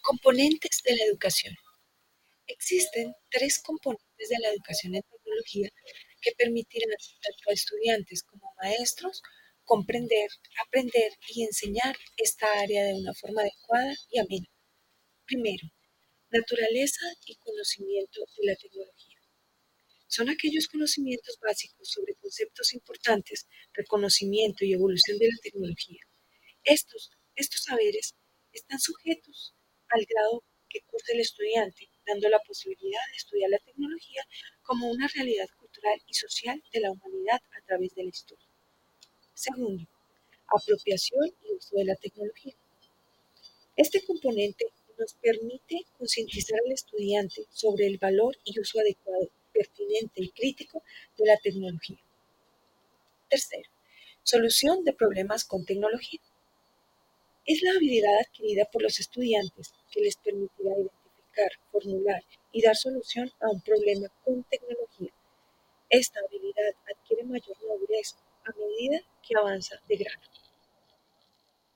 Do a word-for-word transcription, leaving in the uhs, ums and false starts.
Componentes de la educación. Existen tres componentes de la educación en tecnología que permitirán tanto a estudiantes como a maestros comprender, aprender y enseñar esta área de una forma adecuada y amena. Primero, naturaleza y conocimiento de la tecnología. Son aquellos conocimientos básicos sobre conceptos importantes, reconocimiento y evolución de la tecnología. Estos, estos saberes están sujetos al grado que cursa el estudiante, dando la posibilidad de estudiar la tecnología como una realidad cultural y social de la humanidad a través de la historia. Segundo, apropiación y uso de la tecnología. Este componente nos permite concientizar al estudiante sobre el valor y uso adecuado, pertinente y crítico de la tecnología. Tercero, solución de problemas con tecnología. Es la habilidad adquirida por los estudiantes que les permitirá identificar, formular y dar solución a un problema con tecnología. Esta habilidad adquiere mayor madurez a medida que avanza de grado.